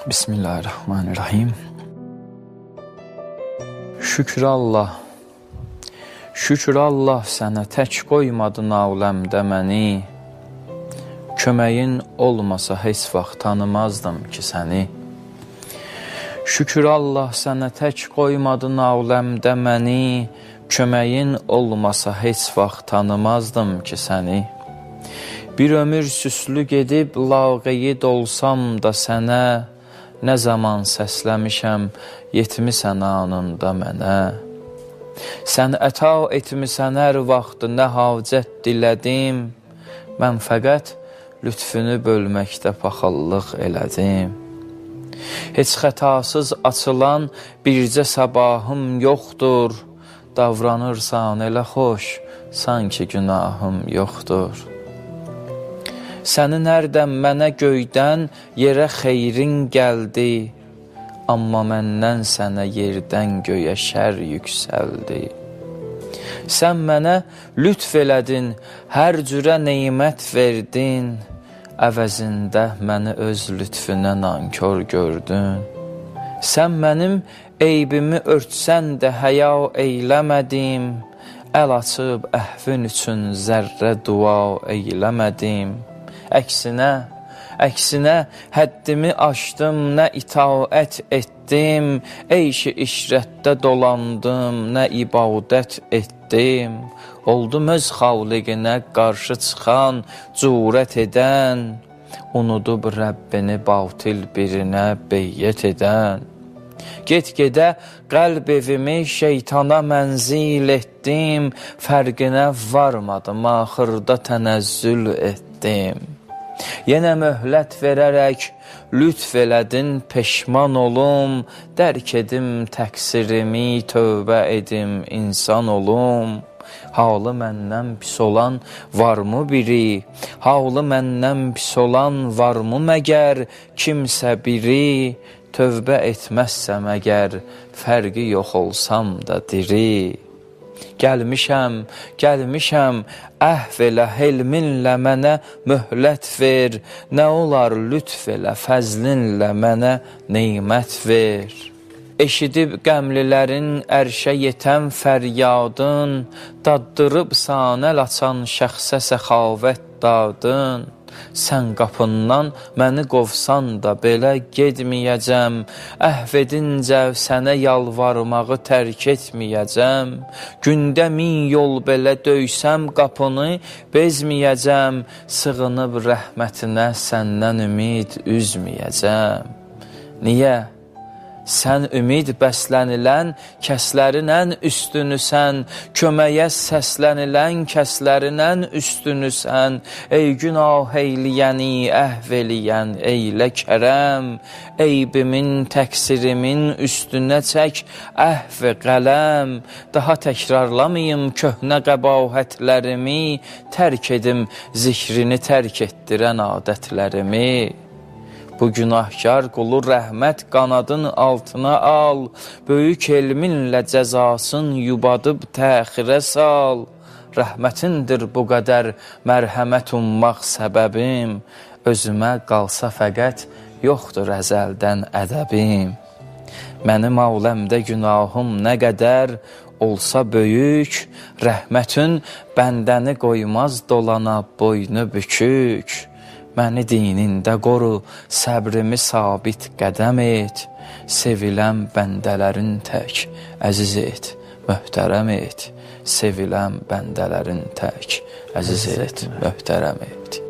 Bismillahirrahmanirrahim. Şükür Allah, şükür Allah sənə tək qoymadın aləmdə məni. Köməyin olmasa heç vaxt tanımazdım ki səni. Şükür Allah sənə tək qoymadın aləmdə məni. Köməyin olmasa heç vaxt tanımazdım ki səni. Bir ömür süslü gedib lağeyi dolsam da sənə. Nə zaman səsləmişəm, yetmisən anında mənə. Sən əta etmisən hər vaxt nə hacət dilədim. Mən fəqət lütfünü bölməkdə paxıllıq elədim. Heç xətasız açılan bircə sabahım yoxdur. Davranırsan elə xoş, sanki günahım yoxdur. Sənin hərdən mənə göydən yerə xeyrin gəldi. Amma məndən sənə yerdən göyə şər yüksəldi. Sən mənə lütf elədin, hər cürə neymət verdin. Əvəzində məni öz lütfünə nankor gördün. Sən mənim eybimi örtsən də həya eyləmədim. Əl açıb əhvin üçün zərrə dua eyləmədim. Əksinə həddimi aşdım, nə itaət etdim. Eyşi işrətdə dolandım, nə ibadət etdim. Oldum öz xaliqinə qarşı çıxan, cürət edən. Unudub Rəbbini batil birinə beyyət edən. Get-gedə qəlb evimi şeytana mənzil etdim. Fərqinə varmadım, axırda tənəzzül etdim. Yenə möhlət verərək lütf elədin, peşman olum. Dərk edim təqsirimi, tövbə edim, insan olum. Halı məndən pis olan varmı biri? Halı məndən pis olan varmı məgər? Kimsə biri tövbə etməzsəm əgər, fərqi yox olsam da diri. Gəlmişəm, əhv elə, helminlə mənə möhlət ver. Nə olar lütf elə, fəzlinlə mənə neymət ver. Eşidib qəmlilərin ərşə yetən fəryadın. Daddırıb sanəl açan şəxsə səxavət dadın. Sən qapından məni qovsan da belə gedməyəcəm. Əhv edincə sənə yalvarmağı tərk etməyəcəm. Gündə 1000 yol belə döysəm qapını bezməyəcəm. Sığınıb rəhmətinə səndən ümid üzməyəcəm. Niyə? Sən ümid bəslənilən kəslərin ən üstünüsən. Köməyə səslənilən kəslərin ən üstünüsən. Ey günah eyləyəni əhv eləyən eylə kərəm. Eybimin, təqsirimin üstünə çək əhv qələm. Daha təkrarlamayım köhnə qəbahətlərimi. Tərk edim zikrini tərk etdirən adətlərimi. Bu günahkar qulu rəhmət qanadın altına al. Böyük elminlə cəzasın yubadıb təxirə sal. Rəhmətindir bu qədər mərhəmət ummaq səbəbim. Özümə qalsa fəqət yoxdur əzəldən ədəbim. Mənim aləmdə günahım nə qədər olsa böyük. Rəhmətin bəndəni qoymaz dolana boynu bükük. Məni dinində qoru, səbrimi sabit qədəm et. Seviləm bəndələrin tək, əziz et, möhtərəm et. Seviləm bəndələrin tək, əziz et, möhtərəm et.